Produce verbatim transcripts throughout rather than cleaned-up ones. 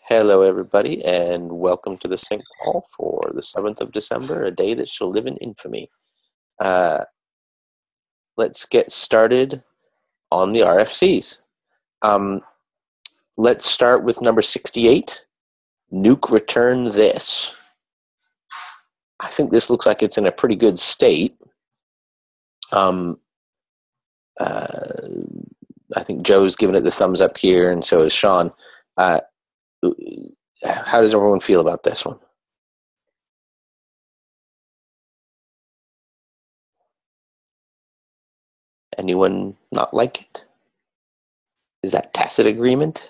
Hello, everybody, and welcome to the sync call for the seventh of December, a day that shall live in infamy. Uh, let's get started on the R F Cs. Um, let's start with number sixty-eight, Nuke Return This. I think this looks like it's in a pretty good state. Um, uh, I think Joe's given it the thumbs up here, and so is Sean. Uh, how does everyone feel about this one? Anyone not like it? Is that tacit agreement?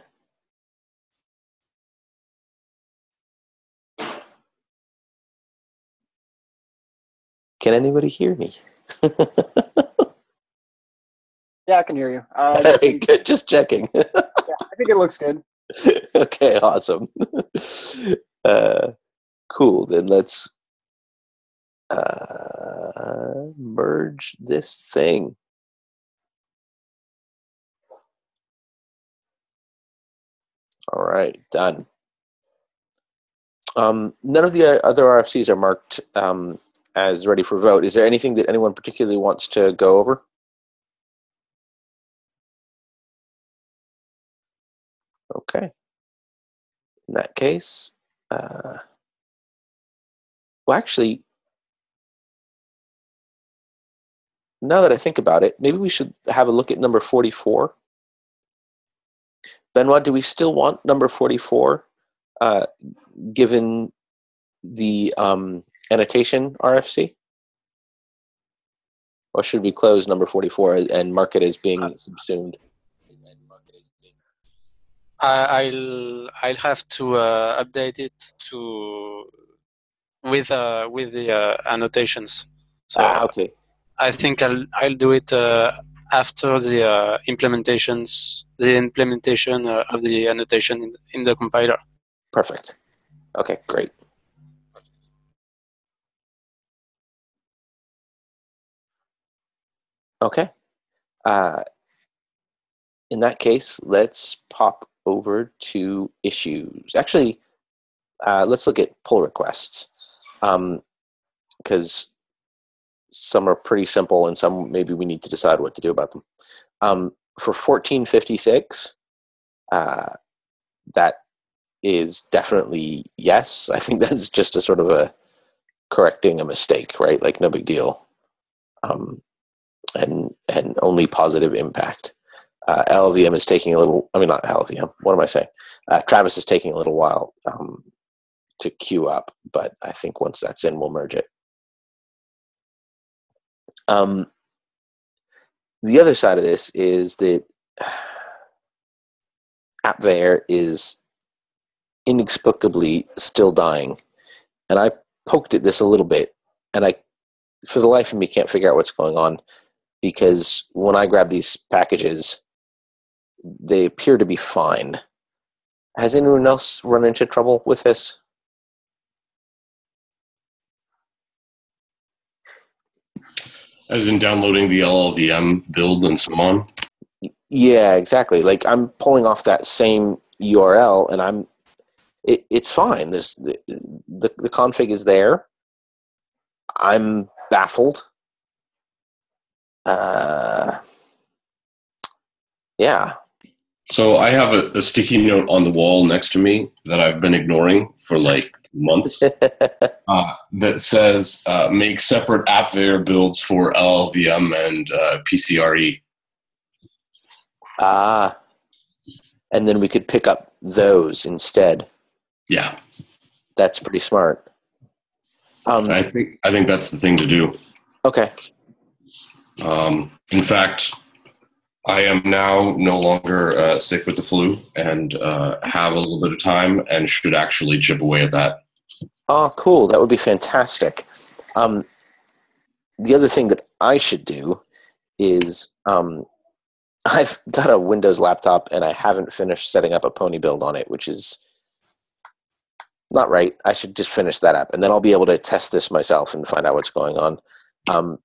Can anybody hear me? Yeah, I can hear you. Uh, All just, right, good. Just checking. yeah, I think it looks good. Okay, awesome. Uh, cool. Then let's uh, merge this thing. All right, done. Um, none of the other R F Cs are marked um, as ready for vote. Is there anything that anyone particularly wants to go over? Okay. In that case, uh, well, actually, now that I think about it, maybe we should have a look at number forty-four. Benoit, do we still want number forty-four, uh, given the um, annotation R F C? Or should we close number forty-four and mark it as being uh, subsumed? I, I'll I'll have to uh, update it to with uh, with the uh, annotations. So ah, okay. I think I'll I'll do it uh, after the uh, implementations, the implementation uh, of the annotation in, in the compiler. Perfect. Okay, great. Okay. Uh, in that case, let's pop over to issues. Actually, uh, let's look at pull requests, because um, some are pretty simple and some maybe we need to decide what to do about them. Um, for fourteen fifty-six, uh, that is definitely yes. I think that's just a sort of a correcting a mistake, right? Like no big deal. Um, and and only positive impact. Uh, L L V M is taking a little, I mean, not L L V M, what am I saying? Uh, Travis is taking a little while um, to queue up, but I think once that's in, we'll merge it. Um, the other side of this is that AppVeyor is inexplicably still dying. And I poked at this a little bit, and I, for the life of me, can't figure out what's going on, because when I grab these packages, they appear to be fine. Has anyone else run into trouble with this? As in downloading the L L V M build and so on? Yeah, exactly. Like I'm pulling off that same U R L, and I'm it, it's fine. There's the, the the config is there. I'm baffled. Uh, yeah. So I have a, a sticky note on the wall next to me that I've been ignoring for like months uh, that says uh, make separate AppVeyor builds for L L V M and uh, P C R E. Ah, and then we could pick up those instead. Yeah, that's pretty smart. Um, I think I think that's the thing to do. Okay. Um, in fact, I am now no longer uh, sick with the flu and uh, have a little bit of time and should actually chip away at that. Oh, cool. That would be fantastic. Um, the other thing that I should do is um, I've got a Windows laptop and I haven't finished setting up a Pony build on it, which is not right. I should just finish that up, and then I'll be able to test this myself and find out what's going on. Um,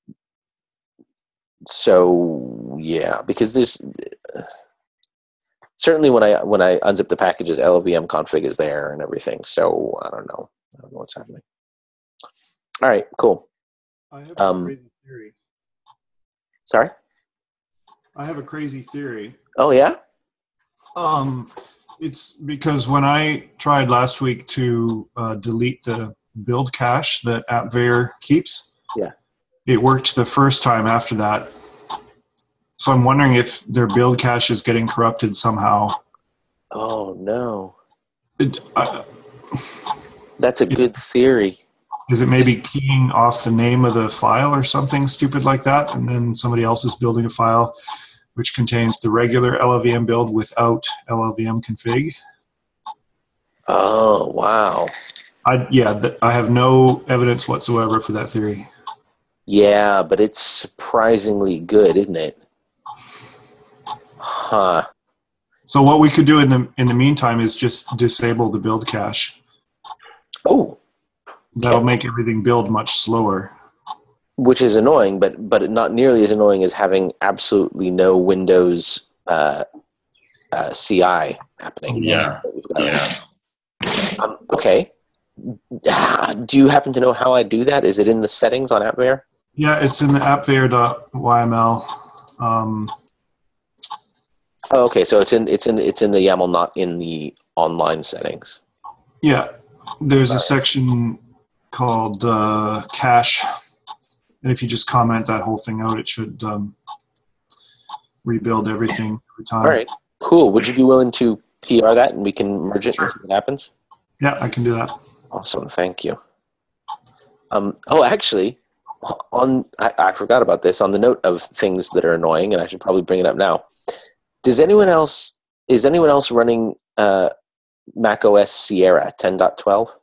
so, yeah, because there's... certainly when I when I unzip the packages, L L V M config is there and everything. So I don't know. I don't know what's happening. All right, cool. I have Um, a crazy theory. Sorry? I have a crazy theory. Oh, yeah? Um, it's because when I tried last week to uh, delete the build cache that AppVeyor keeps, Yeah. it worked the first time after that. So I'm wondering if their build cache is getting corrupted somehow. Oh, no. It, uh, That's a good theory. is it maybe keying off the name of the file or something stupid like that, and then somebody else is building a file which contains the regular L L V M build without L L V M config? Oh, wow. I yeah, th- I have no evidence whatsoever for that theory. Yeah, but it's surprisingly good, isn't it? Huh. So what we could do in the in the meantime is just disable the build cache. Oh, That'll make everything build much slower. which is annoying, but but not nearly as annoying as having absolutely no Windows uh, uh, C I happening. Yeah. Yeah. Um, okay. Ah, do you happen to know how I do that? Is it in the settings on AppVeyor? Yeah, it's in the appveyor.yml. Um, Oh, okay. So it's in it's in it's in the YAML, not in the online settings. yeah, there's a section called uh, cache, and if you just comment that whole thing out, it should um, rebuild everything every time. All right. Cool. Would you be willing to P R that and we can merge it and see what happens? Yeah, I can do that. Awesome. Thank you. Um, oh, actually, on I, I forgot about this. On the note of things that are annoying, and I should probably bring it up now. Does anyone else is anyone else running uh, macOS Sierra ten point twelve?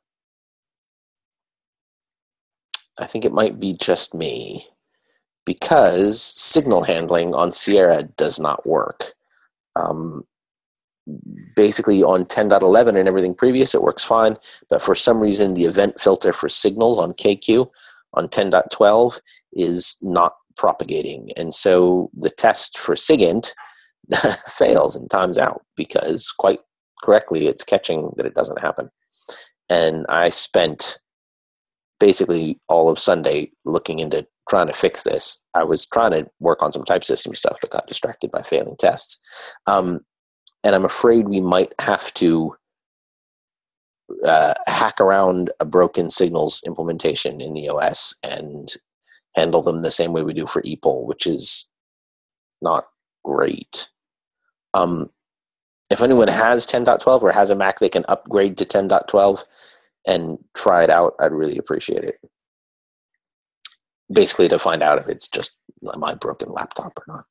I think it might be just me, because signal handling on Sierra does not work. Um, basically on ten point eleven and everything previous, it works fine, but for some reason the event filter for signals on K Q on ten point twelve is not propagating. And so the test for SIGINT fails and times out because quite correctly it's catching that it doesn't happen. And I spent basically all of Sunday looking into trying to fix this. I was trying to work on some type system stuff but got distracted by failing tests. Um, and I'm afraid we might have to uh, hack around a broken signals implementation in the O S and handle them the same way we do for E P O L, which is not great. Um, if anyone has ten point twelve or has a Mac they can upgrade to ten point twelve and try it out, I'd really appreciate it. Basically to find out if it's just my broken laptop or not.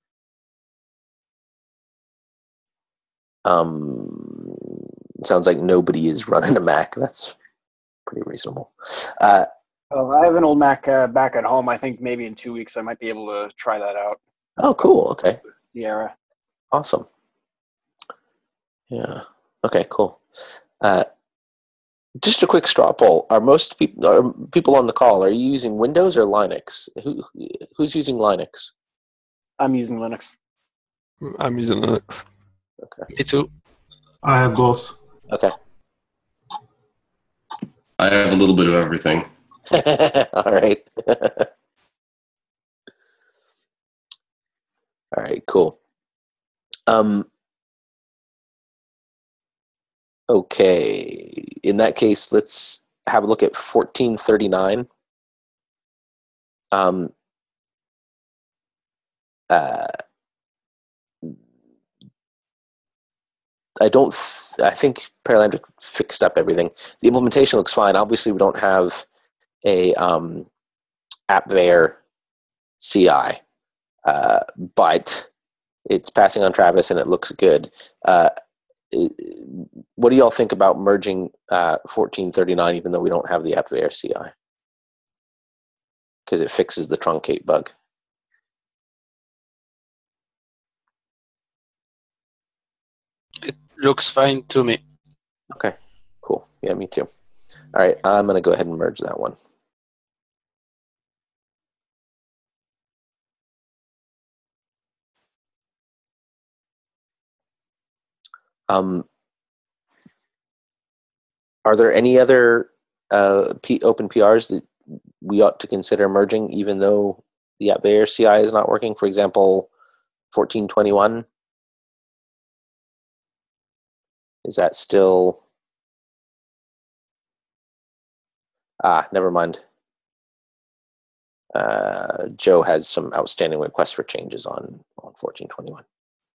Um, sounds like nobody is running a Mac. That's pretty reasonable. Uh, Oh, I have an old Mac uh, back at home. I think maybe in two weeks I might be able to try that out. oh, cool. Okay. Sierra. Awesome. Yeah. Okay, cool. Uh, just a quick straw poll. Are most people, are people on the call, are you using Windows or Linux? Who, who's using Linux? I'm using Linux. I'm using Linux. Okay. Me too. I have both. Okay. I have a little bit of everything. All right. All right, cool. Um, okay. In that case, let's have a look at fourteen thirty-nine. Um, uh, I don't. Th- I think Paralandric fixed up everything. The implementation looks fine. Obviously, we don't have a um, AppVeyor C I, uh, but it's passing on Travis and it looks good. Uh, what do y'all think about merging uh, fourteen thirty-nine, even though we don't have the AppVeyor C I? Because it fixes the truncate bug. It looks fine to me. Okay, cool. Yeah, me too. All right, I'm going to go ahead and merge that one. Um, are there any other uh, P- open P Rs that we ought to consider merging, even though the AppVeyor C I is not working? For example, fourteen twenty-one. Is that still... Ah, never mind. Uh, Joe has some outstanding requests for changes on, on fourteen twenty-one.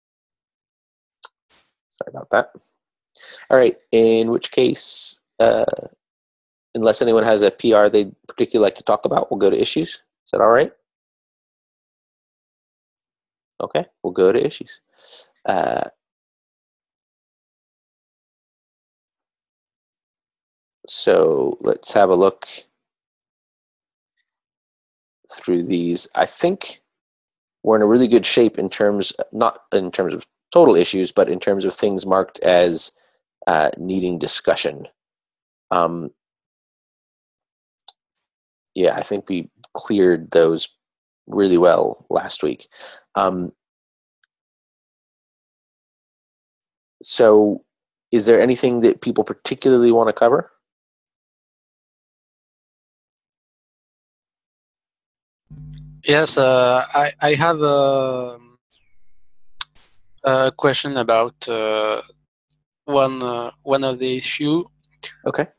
Sorry about that. All right, in which case, uh, unless anyone has a P R they'd particularly like to talk about, we'll go to issues. Is that all right? Okay, we'll go to issues. Uh, so let's have a look through these. I think we're in a really good shape in terms, not in terms of total issues, but in terms of things marked as uh, needing discussion. Um, yeah, I think we cleared those really well last week. Um, so is there anything that people particularly want to cover? Yes, uh, I, I have a, a question about uh, one uh, one of the issue. Okay.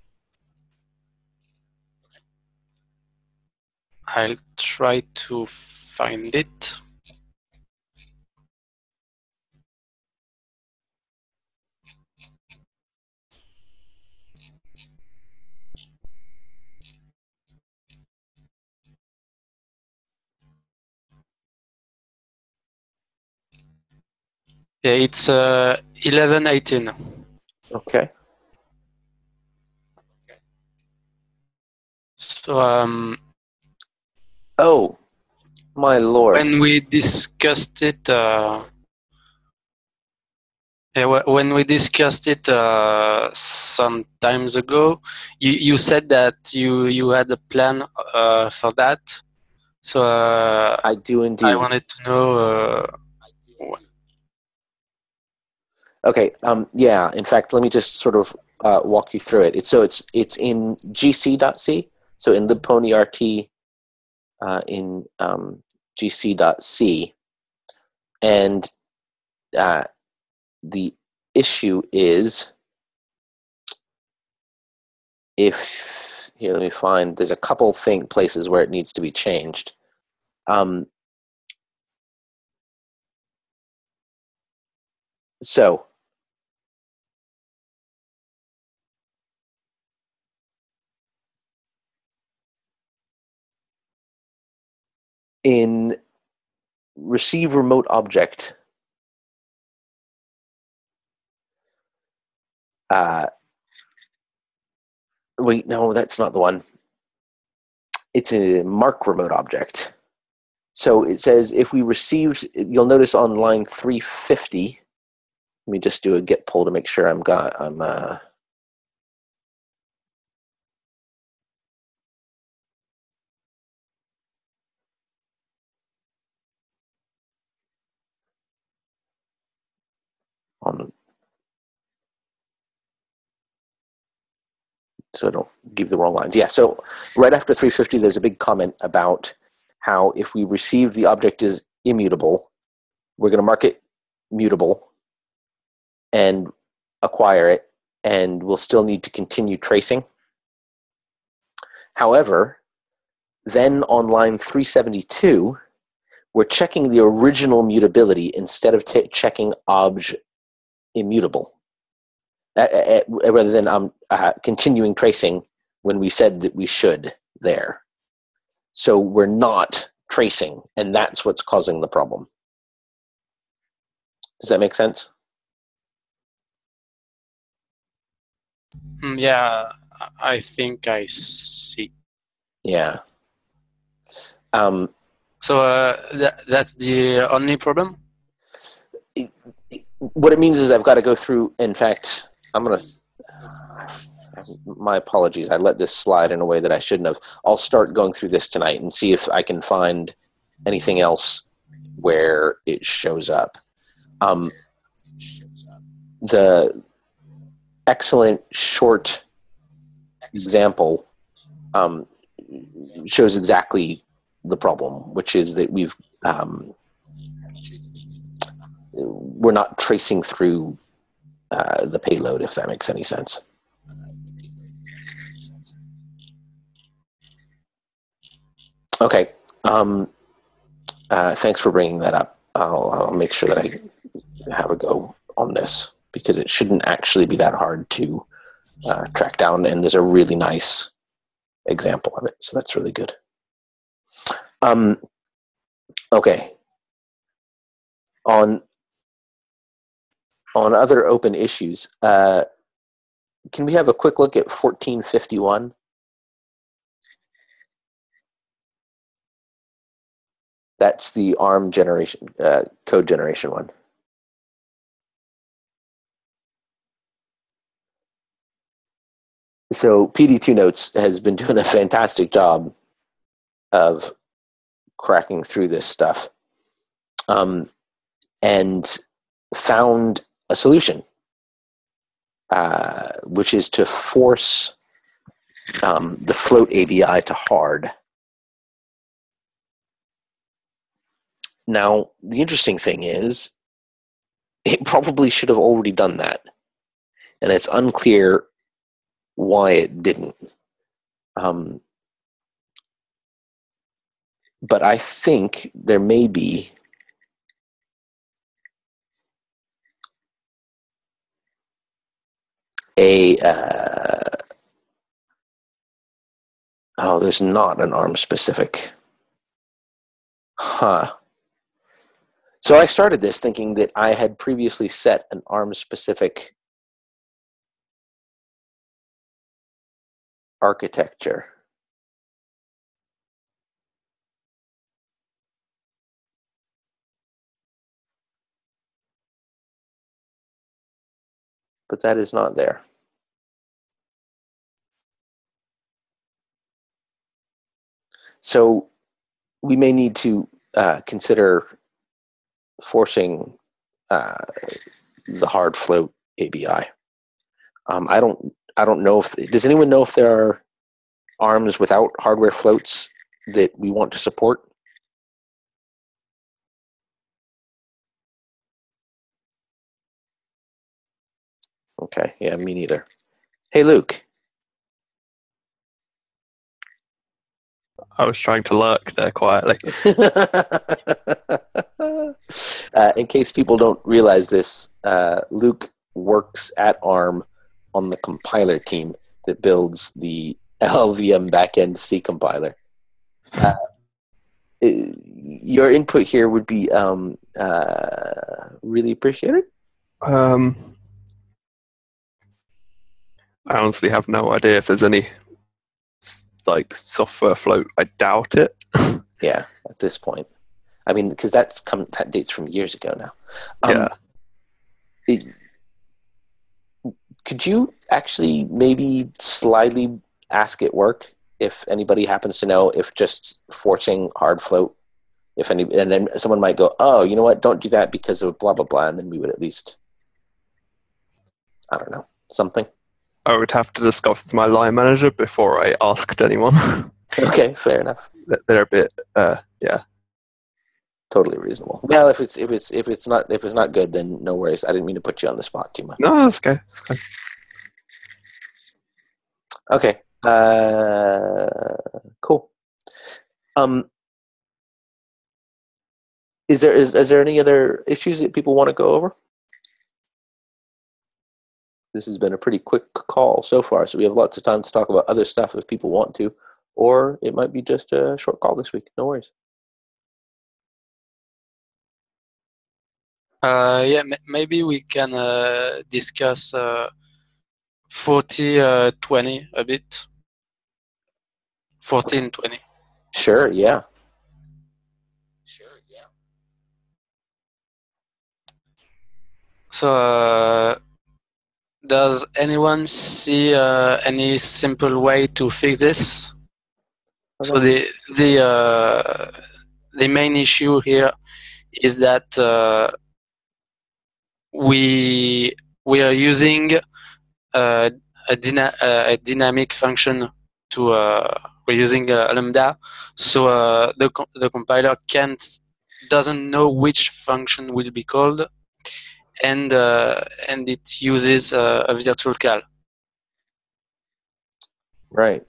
I'll try to find it. Yeah, it's uh, eleven eighteen. Okay. So um, Oh, my lord. when we discussed it, uh, yeah, wh- when we discussed it uh, some times ago, you, you said that you you had a plan uh, for that. So uh, I do indeed. I wanted to know. Uh, Okay. Um, yeah. In fact, let me just sort of uh, walk you through it. It's so it's it's in G C dot C. So in libponyrt, uh, in um, G C dot C, and uh, the issue is if here. Let me find. There's a couple thing places where it needs to be changed. Um, so. In receive remote object, uh, wait, no, that's not the one. It's a mark remote object. So it says if we received, you'll notice on line three fifty, let me just do a get pull to make sure I'm got, I'm, uh, on, so I don't give the wrong lines. Yeah, so right after three fifty, there's a big comment about how if we receive the object is immutable, we're going to mark it mutable and acquire it, and we'll still need to continue tracing. However, then on line three seventy-two, we're checking the original mutability instead of t- checking obj immutable. Uh, uh, rather than um, uh, continuing tracing when we said that we should there. So we're not tracing, and that's what's causing the problem. Does that make sense? Mm, Yeah, I think I see. Yeah. Um, So uh, that, that's the only problem? it, it, what it means is I've got to go through, in fact, I'm going to, my apologies, I let this slide in a way that I shouldn't have. I'll start going through this tonight and see if I can find anything else where it shows up. Um, the excellent short example um, shows exactly the problem, which is that we've um, we're not tracing through uh, the payload, if that makes any sense. Okay. Um, uh, thanks for bringing that up. I'll, I'll make sure that I have a go on this, because it shouldn't actually be that hard to uh, track down, and there's a really nice example of it, so that's really good. Um, okay. On on other open issues, uh, can we have a quick look at fourteen fifty-one? That's the ARM generation, uh, code generation one. So P D two Notes has been doing a fantastic job of cracking through this stuff, um, and found a solution, uh, which is to force um, the float A B I to hard. Now, the interesting thing is, it probably should have already done that, and it's unclear why it didn't. Um, but I think there may be a uh, oh, there's not an ARM specific. Huh. So I started this thinking that I had previously set an ARM specific architecture. But that is not there. So we may need to uh, consider forcing uh, the hard float A B I. Um, I don't. I don't know if. Does anyone know if there are ARMs without hardware floats that we want to support? Okay. Yeah, me neither. Hey, Luke. I was trying to lurk there quietly. uh, in case people don't realize this, uh, Luke works at ARM on the compiler team that builds the L L V M backend C compiler. Uh, your input here would be um, uh, really appreciated. Um, I honestly have no idea if there's any like software float. I doubt it. Yeah, at this point, I mean, because that's come that dates from years ago now. Um, yeah. It, could you actually maybe slyly ask it work if anybody happens to know if just forcing hard float, if any, and then someone might go, oh, you know what, don't do that because of blah, blah, blah, and then we would at least, I don't know, something. I would have to discuss with my line manager before I asked anyone. Okay, fair enough. They're a bit, uh, yeah. Totally reasonable. Well, if it's if it's if it's not if it's not good, then no worries. I didn't mean to put you on the spot too much. No, that's okay. That's okay. Okay. Uh, cool. Um, is there is is there any other issues that people want to go over? This has been a pretty quick call so far, so we have lots of time to talk about other stuff if people want to, or it might be just a short call this week. No worries. Uh, yeah, m- maybe we can uh, discuss uh, forty twenty a bit. fourteen twenty. Sure, yeah. Sure, yeah. So, uh, does anyone see uh, any simple way to fix this? Okay. So the the uh, the main issue here is that uh, we we are using uh, a, dyna uh, a dynamic function to uh, we're using a lambda, so uh, the co the compiler can't doesn't know which function will be called, and uh, and it uses uh, a virtual cal. Right.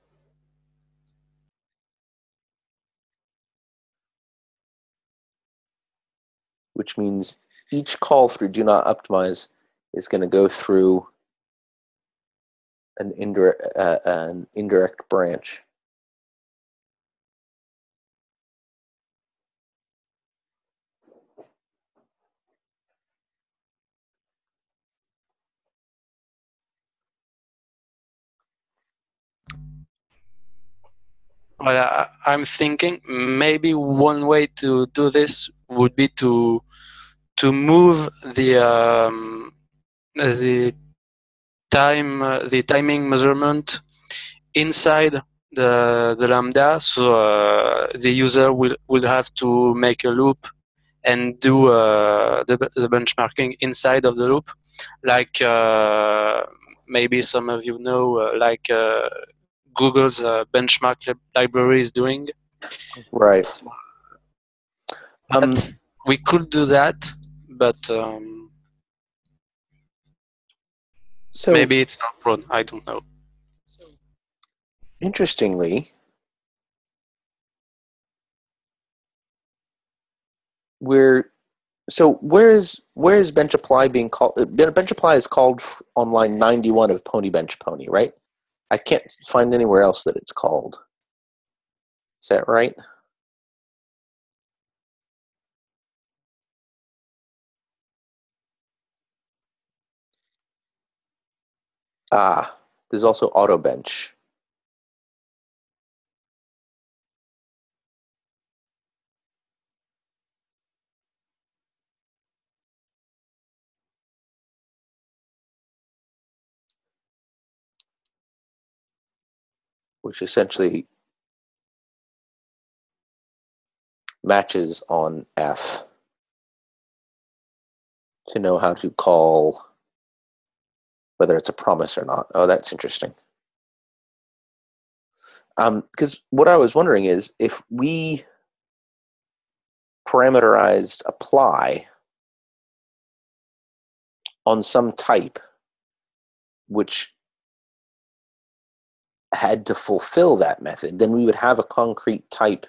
Which means each call through do not optimize is going to go through an indirect uh, an indirect branch. Well, I, I'm thinking maybe one way to do this would be to to move the um, the time uh, the timing measurement inside the the lambda, so uh, the user will will have to make a loop and do uh, the the benchmarking inside of the loop, like uh, maybe some of you know, uh, like uh, Google's uh, benchmark li library is doing. Right. Um, That's, we could do that, but um, so maybe it's not prone. I don't know. interestingly, we're so where is where is bench apply being called? Bench apply is called on line ninety-one of Pony Bench Pony, right? I can't find anywhere else that it's called. Is that right? Ah, there's also auto bench. Which essentially matches on F to know how to call whether it's a promise or not. Oh, that's interesting. Um, because what I was wondering is if we parameterized apply on some type which had to fulfill that method, then we would have a concrete type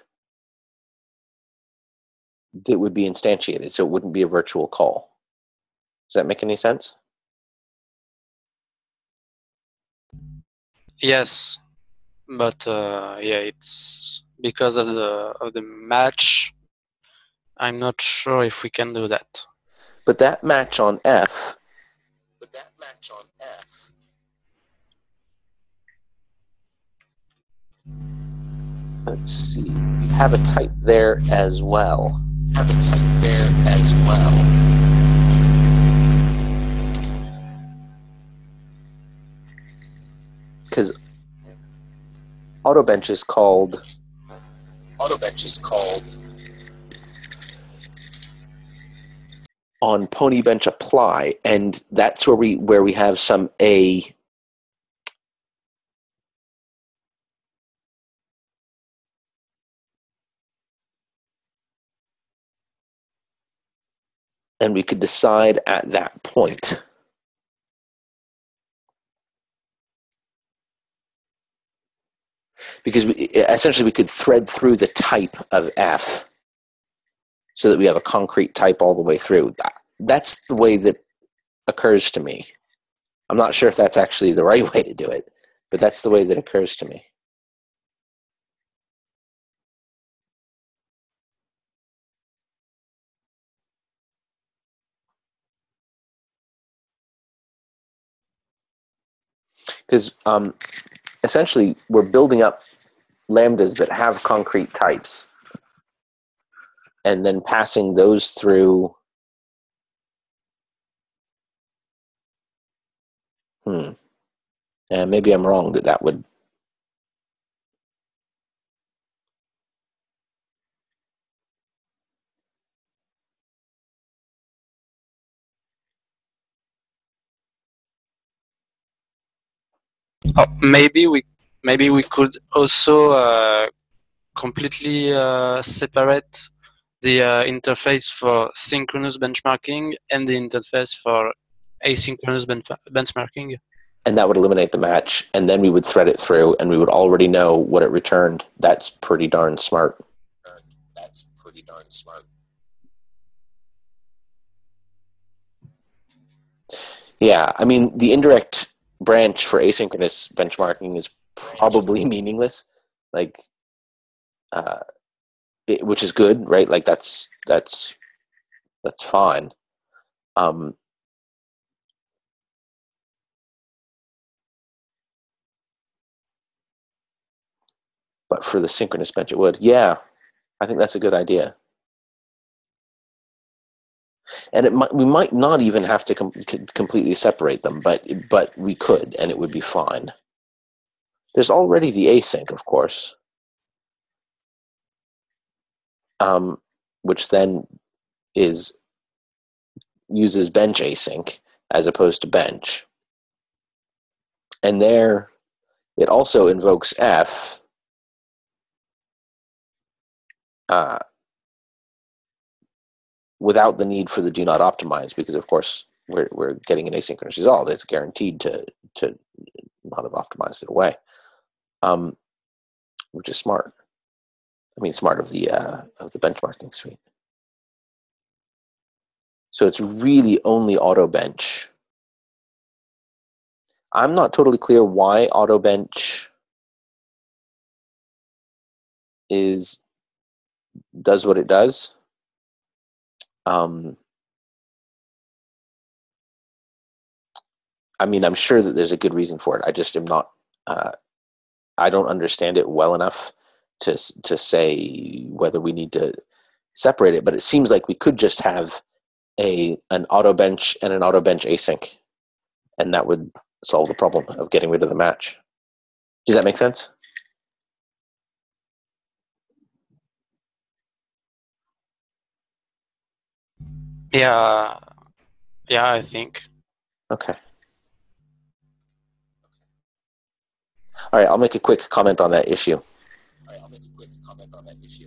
that would be instantiated, so it wouldn't be a virtual call. Does that make any sense? Yes, but uh, yeah, it's because of the of the match. I'm not sure if we can do that. But that match on F. But that match on F. Let's see. We have a type there as well. Have a type there as well. Because AutoBench is called. AutoBench is called. On Pony Bench apply, and that's where we where we have some A. And we could decide at that point. Because we, essentially we could thread through the type of F so that we have a concrete type all the way through. That's the way that occurs to me. I'm not sure if that's actually the right way to do it, but that's the way that occurs to me. Because um, essentially we're building up lambdas that have concrete types and then passing those through. Hmm. And maybe I'm wrong that that would. Oh, maybe we maybe we could also uh, completely uh, separate the uh, interface for synchronous benchmarking and the interface for asynchronous ben- benchmarking. And that would eliminate the match, and then we would thread it through, and we would already know what it returned. That's pretty darn smart. That's pretty darn smart. Yeah, I mean, the indirect branch for asynchronous benchmarking is probably meaningless, like, uh, it, which is good, right? Like that's that's that's fine. Um, but for the synchronous bench, it would. Yeah, I think that's a good idea. And it might, we might not even have to com- completely separate them, but but we could, and it would be fine. There's already the async, of course, um, which then is uses bench async as opposed to bench, and there it also invokes F. Uh, without the need for the do not optimize, because of course we're we're getting an asynchronous result. It's guaranteed to to not have optimized it away, um, which is smart. I mean, smart of the uh, of the benchmarking suite. So it's really only auto bench. I'm not totally clear why auto bench is does what it does. Um, I mean, I'm sure that there's a good reason for it. I just am not. Uh, I don't understand it well enough to to say whether we need to separate it. But it seems like we could just have a an auto bench and an auto bench async, and that would solve the problem of getting rid of the match. Does that make sense? Yeah, yeah, I think. Okay. All right, I'll make a quick comment on that issue. All right, I'll make a quick comment on that issue.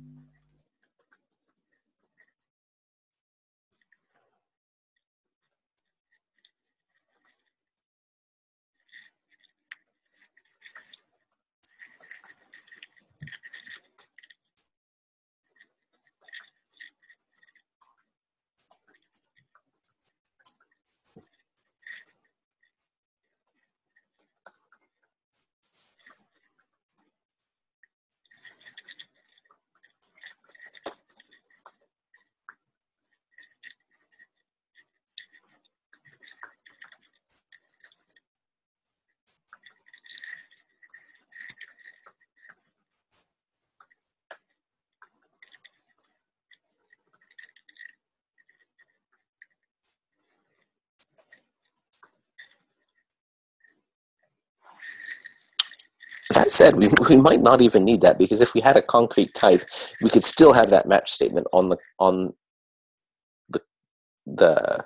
That said, we, we might not even need that, because if we had a concrete type, we could still have that match statement on the on the the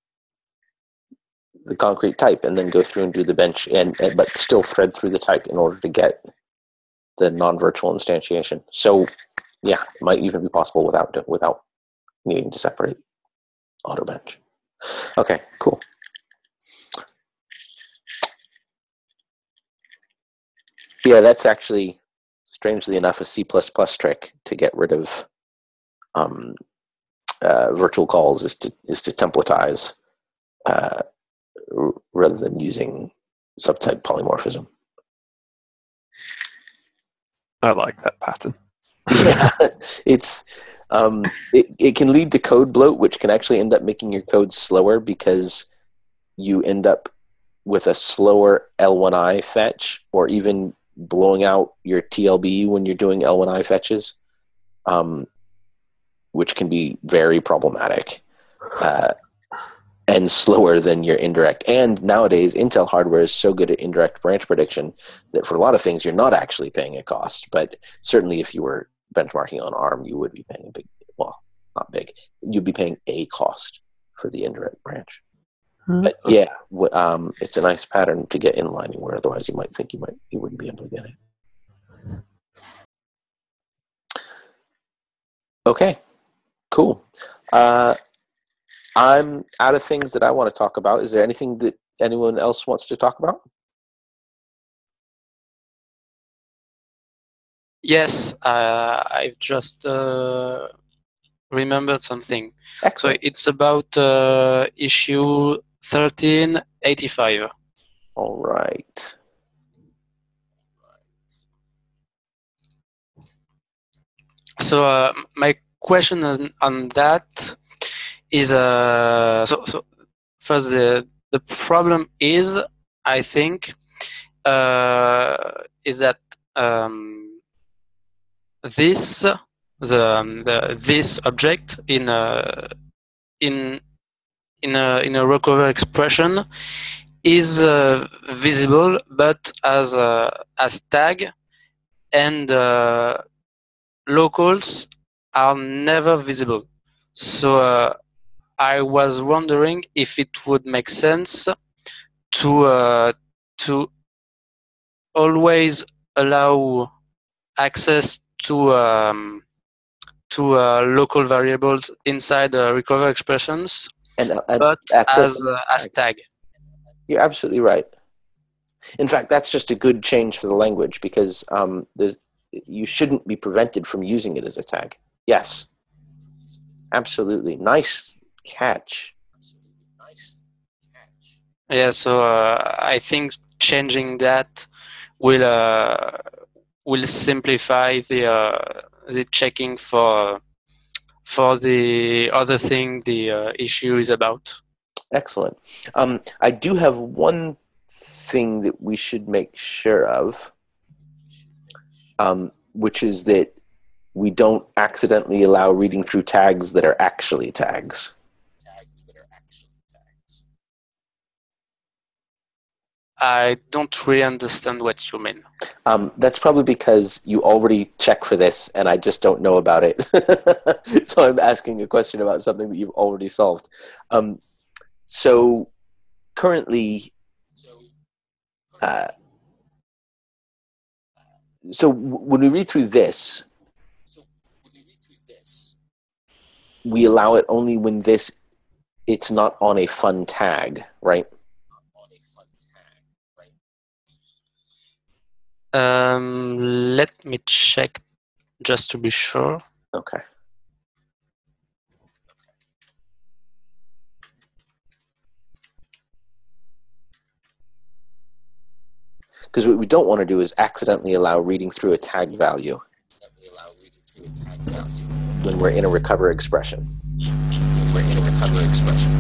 the concrete type, and then go through and do the bench, and, and but still thread through the type in order to get the non-virtual instantiation. So, yeah, it might even be possible without without needing to separate auto bench. Okay, cool. Yeah, that's actually, strangely enough, a C plus plus trick to get rid of um, uh, virtual calls is to is to templatize uh, r- rather than using subtype polymorphism. I like that pattern. Yeah, it's um, it, it can lead to code bloat, which can actually end up making your code slower, because you end up with a slower L one I fetch, or even blowing out your T L B when you're doing L one I fetches, um, which can be very problematic uh, and slower than your indirect. And nowadays, Intel hardware is so good at indirect branch prediction that for a lot of things, you're not actually paying a cost. But certainly if you were benchmarking on ARM, you would be paying a big, well, not big, you'd be paying a cost for the indirect branch. But yeah, w- um, it's a nice pattern to get inlining where otherwise you might think you might you wouldn't be able to get it. Okay, cool. Uh, I'm out of things that I want to talk about. Is there anything that anyone else wants to talk about? Yes, uh, I've just uh, remembered something. Excellent. So it's about uh, issue thirteen eighty-five. All right. So uh, my question on, on that is uh, so so first the the problem is I think uh, is that um, this the, um, the this object in a in in a in a recover expression is uh, visible but as a as tag, and uh, locals are never visible. So uh, I was wondering if it would make sense to uh, to always allow access to um, to uh, local variables inside uh, recover expressions, And, uh, and but access as them as uh, tag. as tag. You're absolutely right. In fact, that's just a good change for the language because um, the, you shouldn't be prevented from using it as a tag. Yes. Absolutely. Nice catch. Yeah, so uh, I think changing that will uh, will simplify the uh, the checking for for the other thing the uh, issue is about. Excellent. Um, I do have one thing that we should make sure of, um, which is that we don't accidentally allow reading through tags that are actually tags. I don't really understand what you mean. Um, that's probably because you already check for this and I just don't know about it. So I'm asking a question about something that you've already solved. Um, so currently, uh, so w- when we read through this, we allow it only when this, it's not on a fun tag, right? Um, let me check just to be sure. Okay. Because what we don't want to do is accidentally allow reading through a tag value when we're in a recover expression. When we're in a recover expression.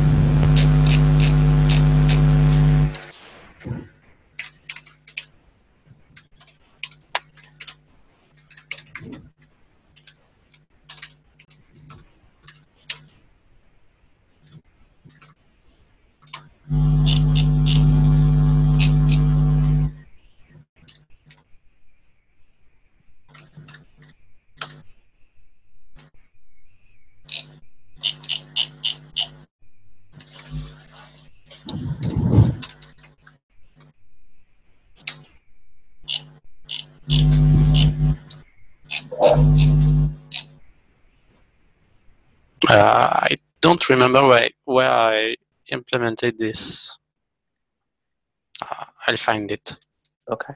Uh, I don't remember where, where I implemented this. Uh, I'll find it. Okay.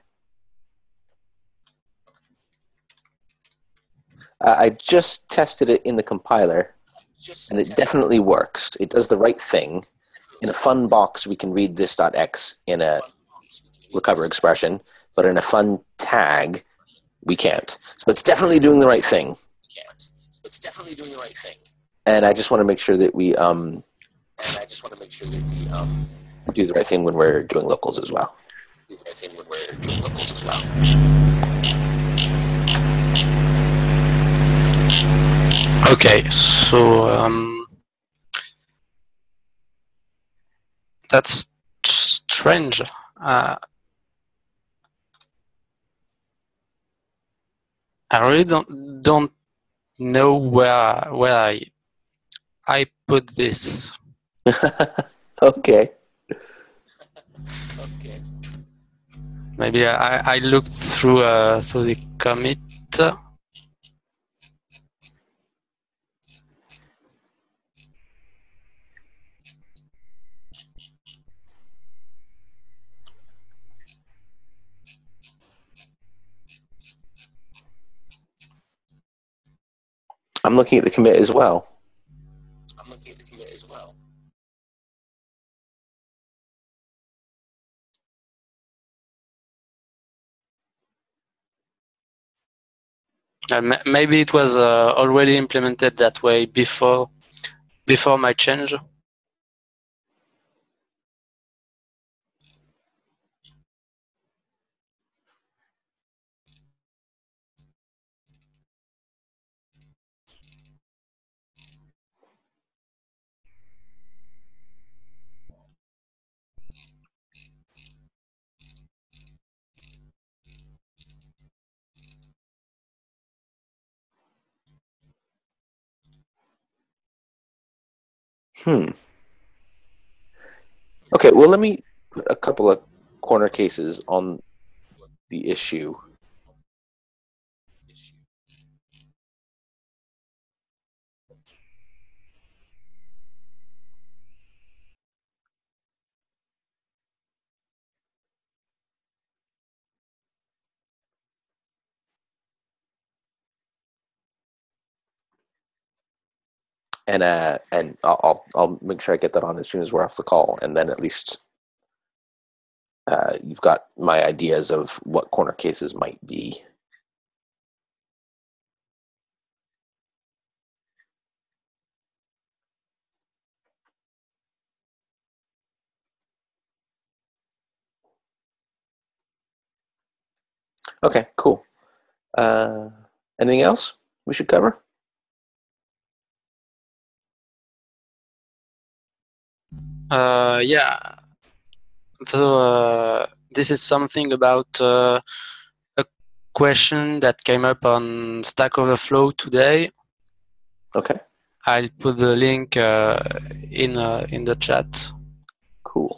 Uh, I just tested it in the compiler, and it definitely works. It does the right thing. In a fun box, we can read this.x in a recover expression, but in a fun tag, we can't. So it's definitely doing the right thing. It's definitely doing the right thing. And I just want to make sure that we um, and I just want to make sure that we um, do the right thing when we're doing locals as well. Do the right thing when we're doing locals as well. Okay, so um, that's strange. Uh, I really don't don't know where where I I put this. Okay. Maybe I, I looked through uh, through the commit. I'm looking at the commit as well. I'm looking at the commit as well. Uh, m- maybe it was uh, already implemented that way before before my change. Hmm. Okay, well, let me put a couple of corner cases on the issue. And uh, and I'll I'll I'll make sure I get that on as soon as we're off the call, and then at least uh, you've got my ideas of what corner cases might be. Okay, cool. Uh, anything else we should cover? Uh, yeah. So uh, this is something about uh, a question that came up on Stack Overflow today. Okay, I'll put the link uh, in uh, in the chat. cool.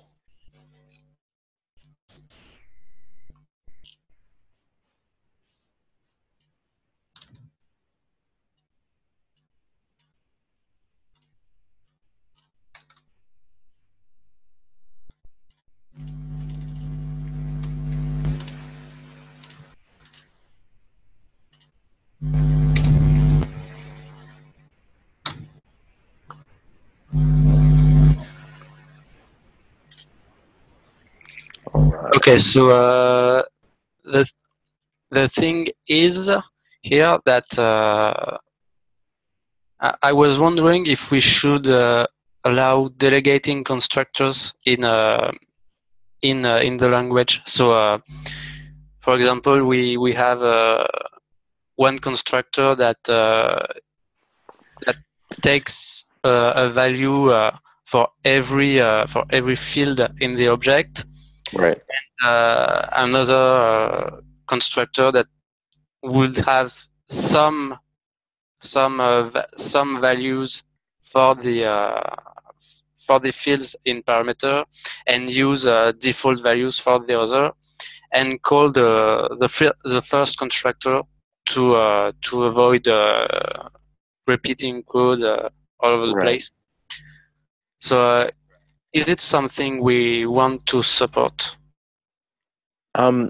Okay, so uh, the the thing is here that uh, I, I was wondering if we should uh, allow delegating constructors in uh, in uh, in the language. So, uh, for example, we we have uh, one constructor that uh, that takes uh, a value uh, for every uh, for every field in the object. Right. Uh, another uh, constructor that would have some some uh, va- some values for the uh, for the fields in parameter, and use uh, default values for the other, and call the the, fir- the first constructor to uh, to avoid uh, repeating code uh, all over the Right. place. So, uh, is it something we want to support? Um,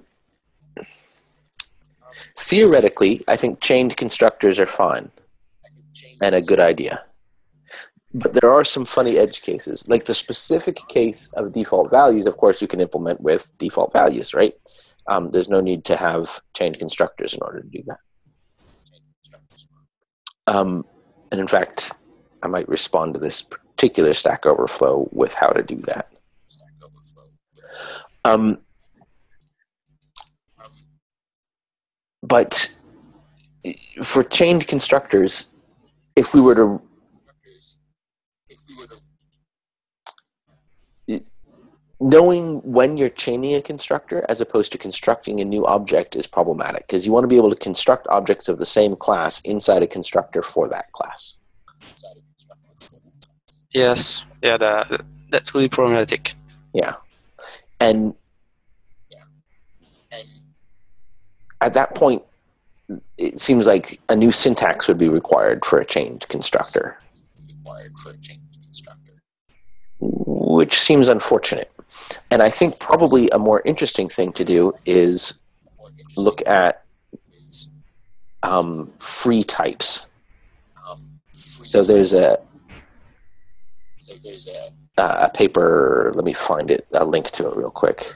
theoretically, I think chained constructors are fine and a good idea. But there are some funny edge cases. Like the specific case of default values, of course, you can implement with default values, right? Um, there's no need to have chained constructors in order to do that. Um, and in fact, I might respond to this particular Stack Overflow with how to do that. Um, but for chained constructors, if we were to knowing when you're chaining a constructor as opposed to constructing a new object is problematic, because you want to be able to construct objects of the same class inside a constructor for that class. Yes, yeah, that that's really problematic. Yeah. And at that point, it seems like a new syntax would be required for a chained constructor, which seems unfortunate. And I think probably a more interesting thing to do is look at um, free types. So there's a a paper. Let me find it. A link to it real quick.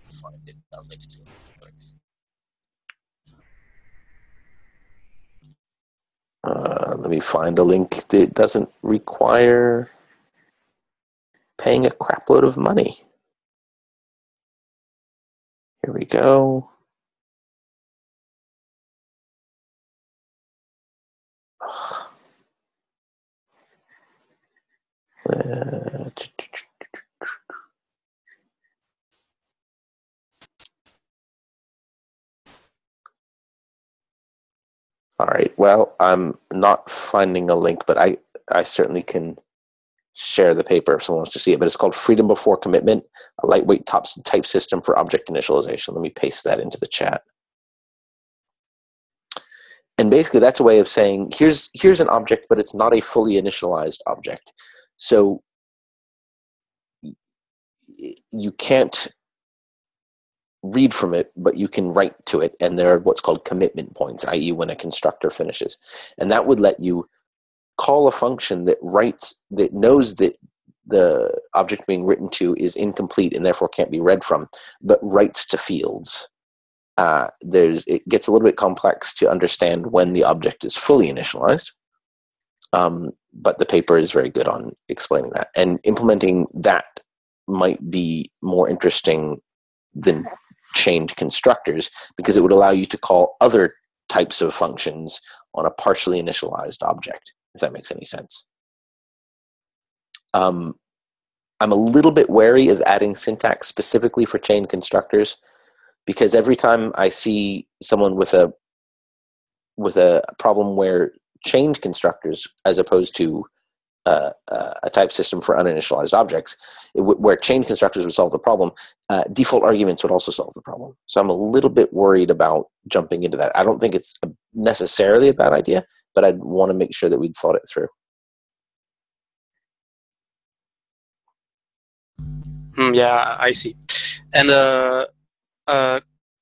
Uh, let me find the link that doesn't require paying a crapload of money. Here we go. Uh, all right. Well, I'm not finding a link, but I, I certainly can share the paper if someone wants to see it. But it's called Freedom Before Commitment, a lightweight type system for object initialization. Let me paste that into the chat. And basically, that's a way of saying, here's here's an object, but it's not a fully initialized object. So you can't read from it, but you can write to it, and there are what's called commitment points, that is when a constructor finishes. And that would let you call a function that writes, that knows that the object being written to is incomplete and therefore can't be read from, but writes to fields. Uh, there's it gets a little bit complex to understand when the object is fully initialized, um, but the paper is very good on explaining that. And implementing that might be more interesting than chained constructors, because it would allow you to call other types of functions on a partially initialized object, if that makes any sense. Um, I'm a little bit wary of adding syntax specifically for chained constructors, because every time I see someone with a with a problem where chained constructors, as opposed to uh, uh, a type system for uninitialized objects, it w- where chained constructors would solve the problem, uh, default arguments would also solve the problem. So I'm a little bit worried about jumping into that. I don't think it's necessarily a bad idea, but I'd want to make sure that we'd thought it through. Mm, yeah, I see. And uh, uh,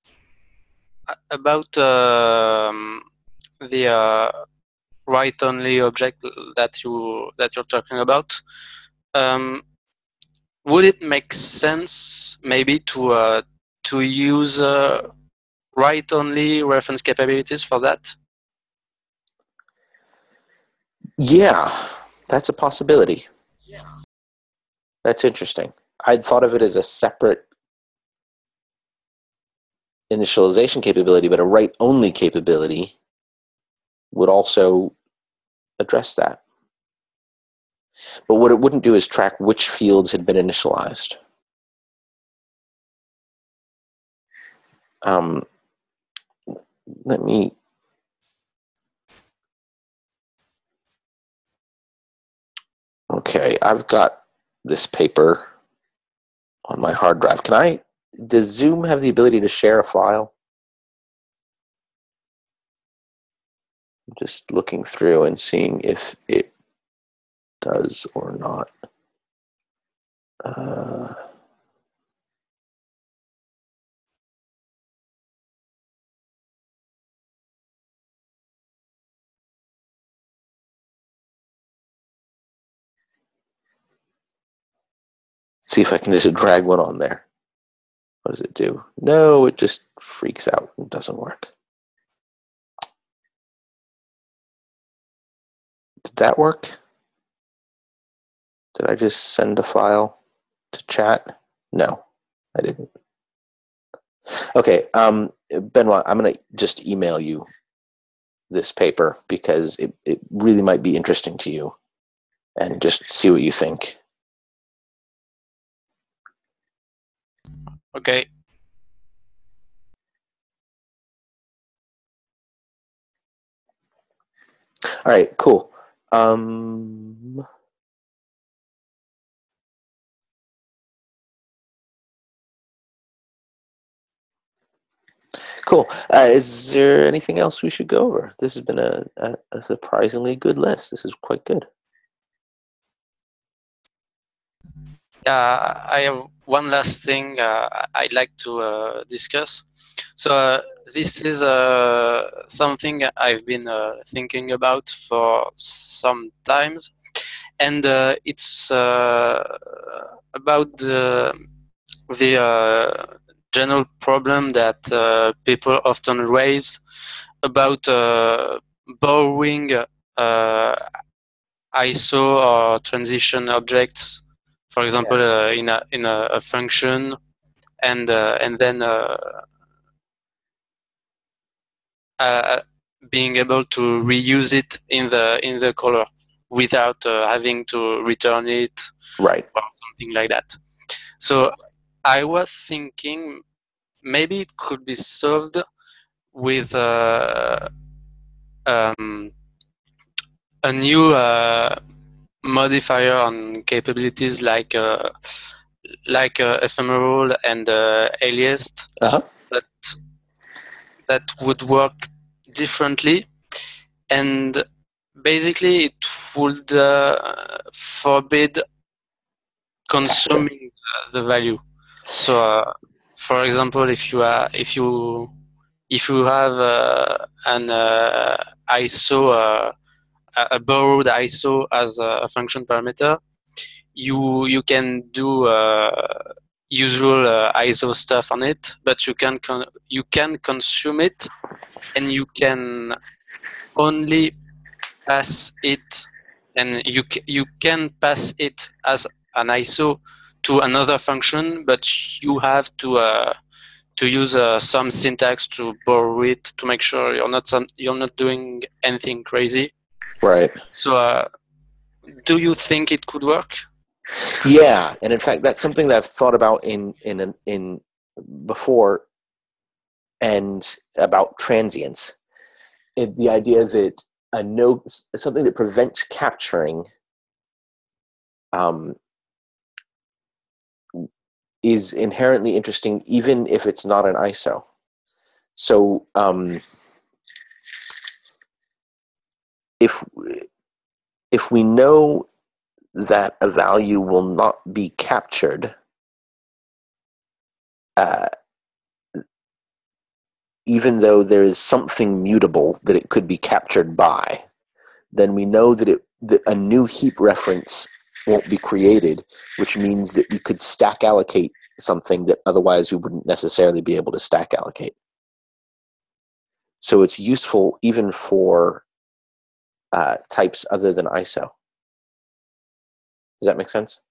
about um, the uh, write-only object that you that you're talking about, um, would it make sense maybe to uh, to use uh, write-only reference capabilities for that? Yeah, that's a possibility. Yeah. That's interesting. I'd thought of it as a separate initialization capability, but a write-only capability would also address that. But what it wouldn't do is track which fields had been initialized. Um, let me... Okay, I've got this paper on my hard drive. Can I... Does Zoom have the ability to share a file? I'm just looking through and seeing if it does or not. Uh, see if I can just drag one on there. What does it do? No, it just freaks out and doesn't work. Did that work? Did I just send a file to chat? No, I didn't. Okay, um, Benoit, I'm going to just email you this paper because it, it really might be interesting to you, and just see what you think. Okay. All right, cool. Um, Cool. Uh, is there anything else we should go over? This has been a, a, a surprisingly good list. This is quite good. Yeah, I have one last thing uh, I'd like to uh, discuss. So uh, this is uh, something I've been uh, thinking about for some times, and uh, it's uh, about the the uh, general problem that uh, people often raise about uh, borrowing uh, I S O or transition objects, for example, uh, in a in a, a function, and uh, and then uh, uh, being able to reuse it in the in the color without uh, having to return it, right, or something like that. So I was thinking maybe it could be solved with uh, um, a new uh, modifier on capabilities like uh, like uh, ephemeral and uh, aliased, uh-huh. that that would work differently, and basically it would uh, forbid consuming the, the value. So, uh, for example, if you are if you if you have uh, an uh, I S O, uh, a borrowed I S O as a function parameter, you you can do uh, usual uh, I S O stuff on it, but you can con- you can consume it, and you can only pass it, and you c- you can pass it as an I S O to another function, but you have to uh, to use uh, some syntax to borrow it to make sure you're not some you're not doing anything crazy. Right. So, uh, do you think it could work? Yeah, and in fact, that's something that I've thought about in in in, in before, and about transients. It, the idea that a no something that prevents capturing um, is inherently interesting, even if it's not an I S O. So um, if if we know that a value will not be captured, uh, even though there is something mutable that it could be captured by, then we know that it that a new heap reference won't be created, which means that we could stack allocate something that otherwise we wouldn't necessarily be able to stack allocate. So it's useful even for uh, types other than I S O. Does that make sense?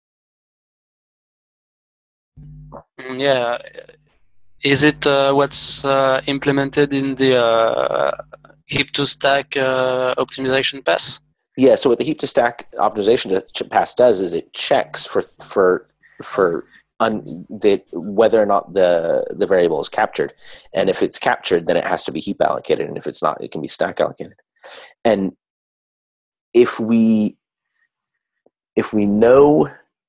Mm, yeah. Is it uh, what's uh, implemented in the uh, heap to stack uh, optimization pass? Yeah. So what the heap to stack optimization pass does is it checks for for for un, the, whether or not the the variable is captured, and if it's captured, then it has to be heap allocated, and if it's not, it can be stack allocated. And if we if we know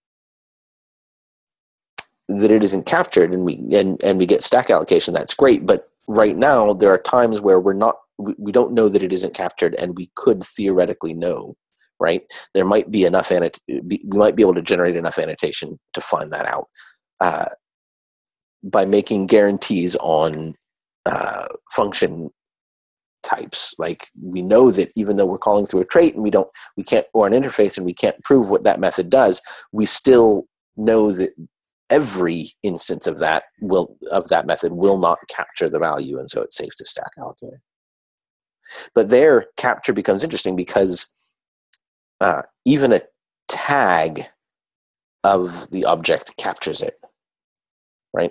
that it isn't captured and we and, and we get stack allocation, that's great. But right now there are times where we're not we, we don't know that it isn't captured, and we could theoretically know, right? There might be enough annot- we might be able to generate enough annotation to find that out uh, by making guarantees on uh, function types. Like, we know that even though we're calling through a trait and we don't we can't or an interface and we can't prove what that method does, we still know that every instance of that will of that method will not capture the value, and so it's safe to stack allocate. But there, capture becomes interesting because uh, even a tag of the object captures it, right?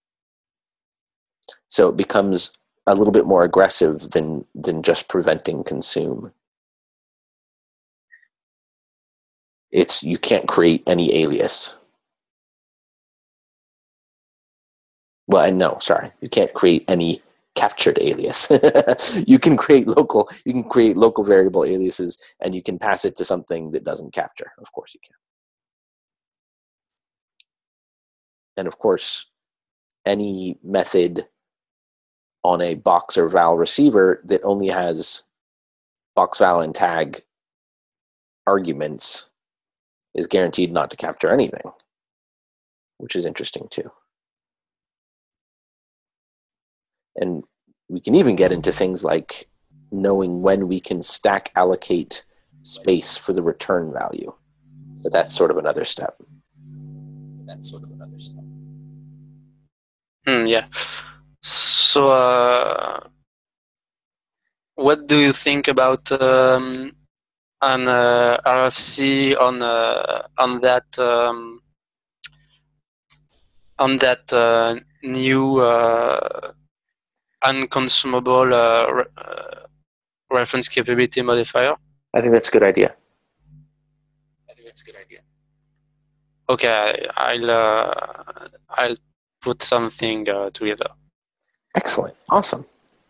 So it becomes a little bit more aggressive than than just preventing consume. It's you can't create any alias. Well, and no, sorry, you can't create any captured alias. You can create local, you can create local variable aliases, and you can pass it to something that doesn't capture. Of course, you can. And of course, any method on a box or val receiver that only has box, val, and tag arguments is guaranteed not to capture anything, which is interesting too. And we can even get into things like knowing when we can stack allocate space for the return value. But that's sort of another step. That's sort of another step. Mm, yeah. So, uh, what do you think about um, an uh, R F C on uh, on that um, on that uh, new uh, unconsumable uh, re- uh, reference capability modifier? I think that's a good idea. I think that's a good idea. Okay, I, I'll uh, I'll put something uh, together. Excellent. Awesome.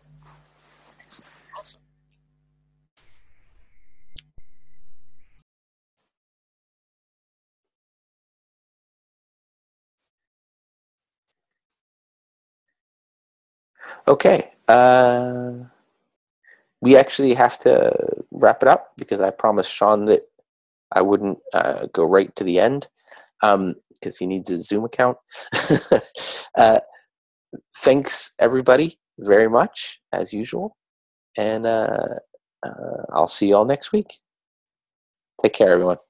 Okay. Uh, we actually have to wrap it up because I promised Sean that I wouldn't uh, go right to the end um, because he needs his Zoom account. uh, thanks, everybody, very much, as usual. And uh, uh, I'll see you all next week. Take care, everyone.